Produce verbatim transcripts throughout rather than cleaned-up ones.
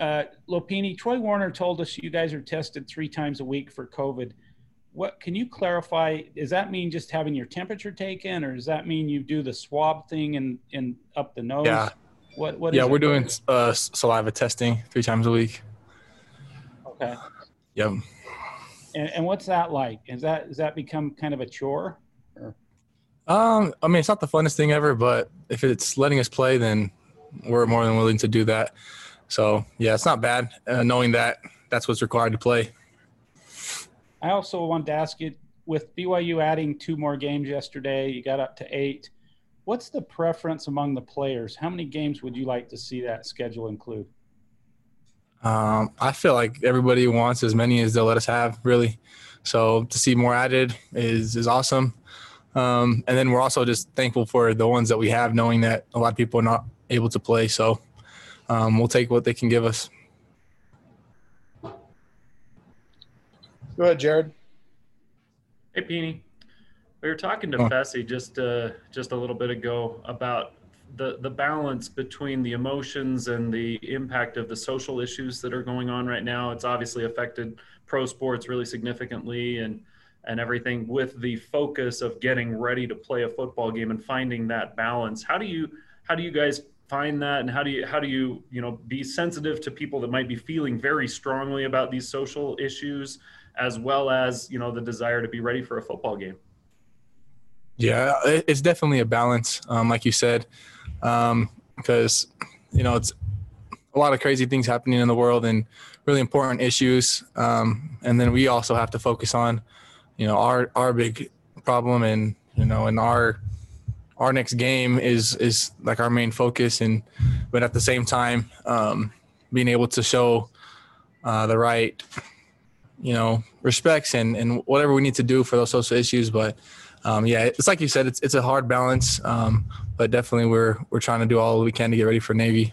Uh, Lopini, Troy Warner told us you guys are tested three times a week for COVID. What can you clarify? Does that mean just having your temperature taken, or does that mean you do the swab thing and, and up the nose? Yeah. What what yeah, is we're it? doing uh, saliva testing three times a week. Okay. Yep. And, and what's that like? Is that does that become kind of a chore? Or? Um, I mean, it's not the funnest thing ever, but if it's letting us play, then we're more than willing to do that. So yeah, it's not bad uh, knowing that that's what's required to play. I also wanted to ask you, with B Y U adding two more games yesterday, you got up to eight. What's the preference among the players? How many games would you like to see that schedule include? Um, I feel like everybody wants as many as they'll let us have, really. So to see more added is is awesome. Um, and then we're also just thankful for the ones that we have, knowing that a lot of people are not able to play. So um, we'll take what they can give us. Go ahead, Jared. Hey, Peeny. We were talking to oh. Fessy just uh, just a little bit ago about the the balance between the emotions and the impact of the social issues that are going on right now. It's obviously affected pro sports really significantly, and and everything, with the focus of getting ready to play a football game and finding that balance. How do you how do you guys find that, and how do you how do you you know be sensitive to people that might be feeling very strongly about these social issues, as well as, you know, the desire to be ready for a football game? Yeah, it's definitely a balance, um, like you said, um, because, you know, it's a lot of crazy things happening in the world and really important issues. Um, and then we also have to focus on, you know, our, our big problem, and, you know, and our, our next game is, is like our main focus. And, but at the same time, um, being able to show uh, the right, you know, respects and, and whatever we need to do for those social issues. But um, yeah, it's like you said, it's, it's a hard balance, um, but definitely we're, we're trying to do all we can to get ready for Navy.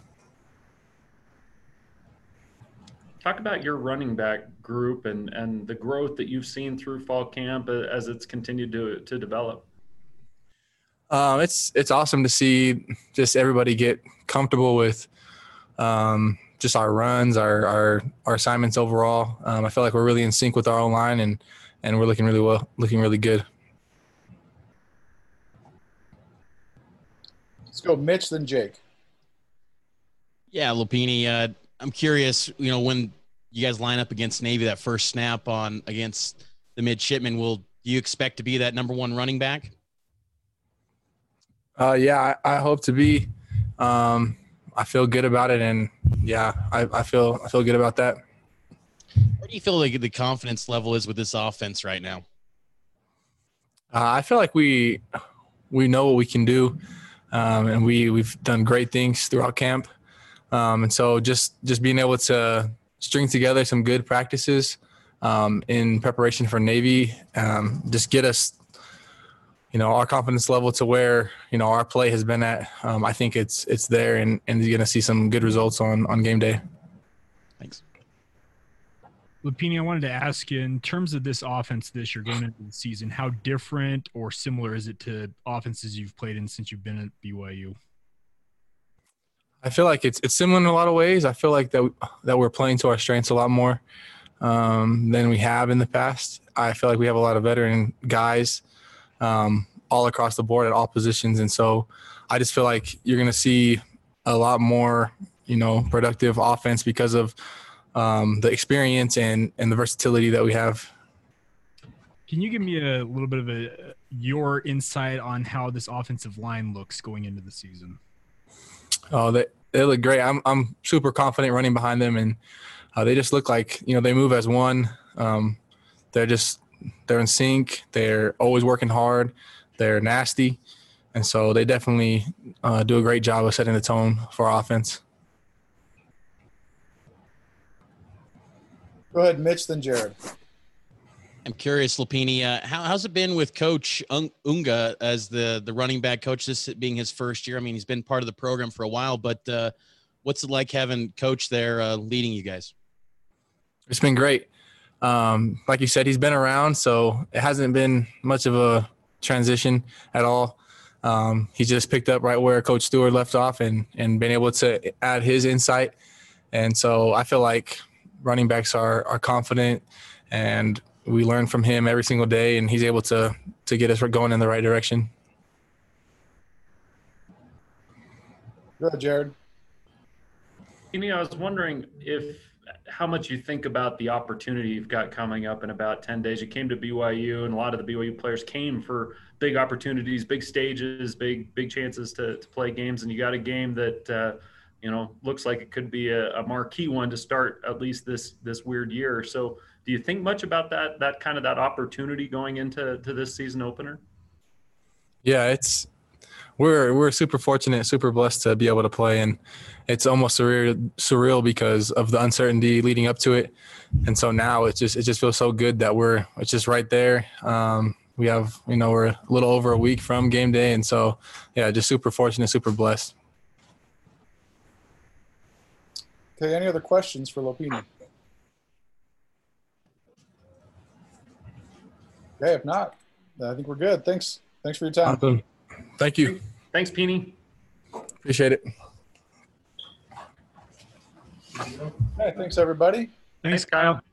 Talk about your running back group and, and the growth that you've seen through fall camp as it's continued to, to develop. Um, it's, it's awesome to see just everybody get comfortable with, um, just our runs, our, our, our assignments overall. Um, I feel like we're really in sync with our own line, and, and we're looking really well, looking really good. Let's go Mitch, then Jake. Yeah, Lopini, uh, I'm curious, you know, when you guys line up against Navy, that first snap on against the midshipmen, will do you expect to be that number one running back? Uh, yeah, I, I hope to be. Um, I feel good about it, and yeah, I, I feel I feel good about that. Where do you feel like the confidence level is with this offense right now? Uh, I feel like we we know what we can do, um, and we we've done great things throughout camp, um, and so just just being able to string together some good practices um, in preparation for Navy, um, just get us, you know, our confidence level to where, you know, our play has been at. Um, I think it's it's there, and, and you're going to see some good results on, on game day. Thanks. Lopini, I wanted to ask you, in terms of this offense this year going into the season, how different or similar is it to offenses you've played in since you've been at B Y U? I feel like it's it's similar in a lot of ways. I feel like that we, that we're playing to our strengths a lot more um, than we have in the past. I feel like we have a lot of veteran guys Um, all across the board at all positions. And so I just feel like you're going to see a lot more, you know, productive offense because of um, the experience and, and the versatility that we have. Can you give me a little bit of a your insight on how this offensive line looks going into the season? Oh, they, they look great. I'm I'm super confident running behind them, and uh, they just look like, you know, they move as one. Um, they're just They're in sync. They're always working hard. They're nasty. And so they definitely uh, do a great job of setting the tone for our offense. Go ahead, Mitch, then Jared. I'm curious, Lopini, uh, how, how's it been with Coach Unga as the, the running back coach, this being his first year? I mean, he's been part of the program for a while, but uh, what's it like having Coach there uh, leading you guys? It's been great. Um, like you said, he's been around, so it hasn't been much of a transition at all. Um, he just picked up right where Coach Stewart left off, and, and been able to add his insight And so I feel like running backs are are confident, and we learn from him every single day, and he's able to to get us going in the right direction. Go ahead, Jared. You know, I was wondering if how much you think about the opportunity you've got coming up in about ten days. You came to B Y U, and a lot of the B Y U players came for big opportunities, big stages, big big chances to, to play games, and you got a game that uh, you know looks like it could be a, a marquee one to start at least this this weird year. So, do you think much about that that kind of that opportunity going into to this season opener? Yeah, it's we're we're super fortunate, super blessed to be able to play, and it's almost surreal surreal because of the uncertainty leading up to it. And so now it just it just feels so good that we're it's just right there. Um, we have you know we're a little over a week from game day, and so yeah, just super fortunate, super blessed. Okay, any other questions for Lopini? Okay, if not, I think we're good. Thanks. Thanks for your time. Awesome. Thank you. Thanks, Peeny. Appreciate it. Okay, thanks everybody. Thanks, Thanks, Kyle.